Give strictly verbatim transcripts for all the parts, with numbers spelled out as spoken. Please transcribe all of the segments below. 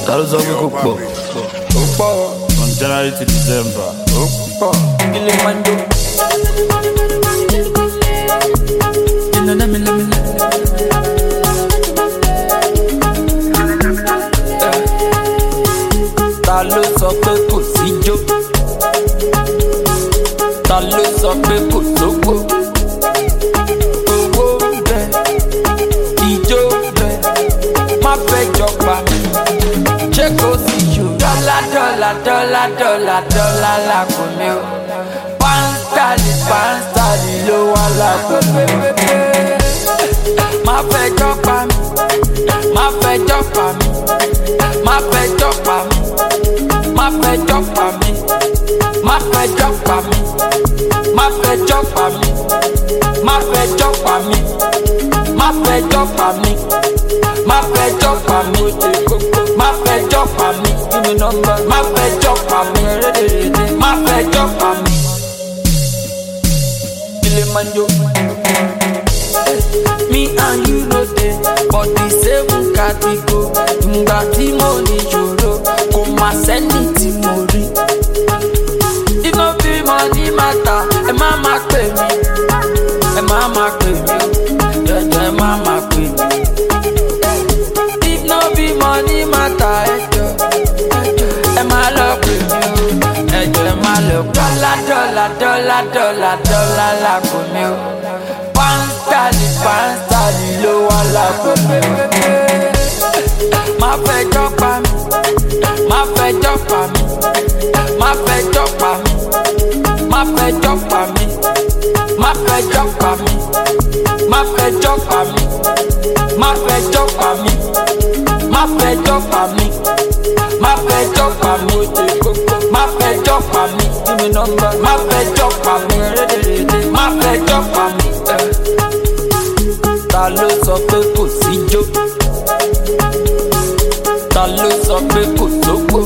Ta ló sọ pé kò pọ̀? Ó pọ̀. From January to December. Ó pọ̀. Ilé máa ń jó. Iná náà mi lẹ́mi lẹ́. Ta ló sọ pé kò síjó? Ta ló sọ pé kò sówó? Owó ń bẹ, ijó ń bẹ, má fẹ́ jọba. Ṣé kò sí jù? Dọ́là dọ́là dọ́là dọ́là dọ́là lápò mi o. Pánstálì pánstálì ló wà lápò mi o. Má fẹ́ jọba mi, má fẹ́ jọba mi, má fẹ́ jọba mi, má fẹ́ jọba mi, má fẹ́ jọba mi, má fẹ́ jọba mi, má fẹ́ jọba mi, má fẹ́ jọba mi, má fẹ́ jọba mi, má fẹ́ jọba mi, give me number, má fẹ́ jọba mi, má fẹ́ jọba mi. Ilé máa ń jó. Me and you no dey but the same category. Ngbà tí mo ní ìṣòro kò má sẹ́ni tí mo rí. If no be money matter, ẹ má má pè mí, ẹ má má pè mí o, jẹjẹ ẹ má má pè mí. If no be money matter, ẹjọ ẹ má lọ pè mí o, ẹjọ ẹ má lọ. Dọ́là dọ́là dọ́là dọ́là dọ́là lápò mi o. Pánstálì pánstálì ló wà lápò mi o. Má fẹ́ jọba mi, má fẹ́ jọba mi, má fẹ́ jọba mi, má fẹ́ jọba mi, má fẹ́ jọba mi, má fẹ́ jọba mi, má fẹ́ jọba mi, má fẹ́ jọba mi, má fẹ́ jọba mi, má fẹ́ jọba mi, give me number, má fẹ́ jọba mi, má fẹ́ jọba mi. Ta ló sọ pé kò síjó? Ta ló sọ pé kò sówó?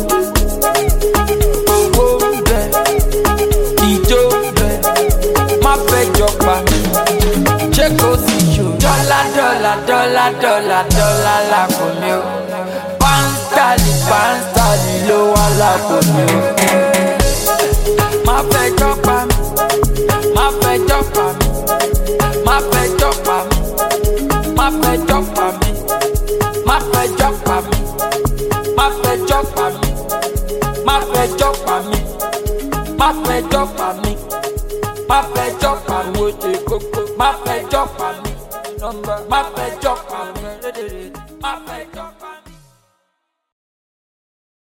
Owó ń bẹ, ijó ń bẹ, má fẹ́ jọba mi. Ṣé kò sí jù? Dọ́là dọ́là dọ́là dọ́là dọ́là lápò mi o. Pánstálì pánstálì ló wà lápò mi o. Má fẹ́ jọba mi, má fẹ́ jọba mi, má fẹ́ jọba mi, má fẹ́ jọba mi, má fẹ́ jọba mi, má fẹ́ jọba mi, má fẹ́ jọba mi, má fẹ́ jọba mi, má fẹ́ jọba mi, má fẹ́ jọba mi, má fẹ́ jọba mi, má fẹ́ jọba mi.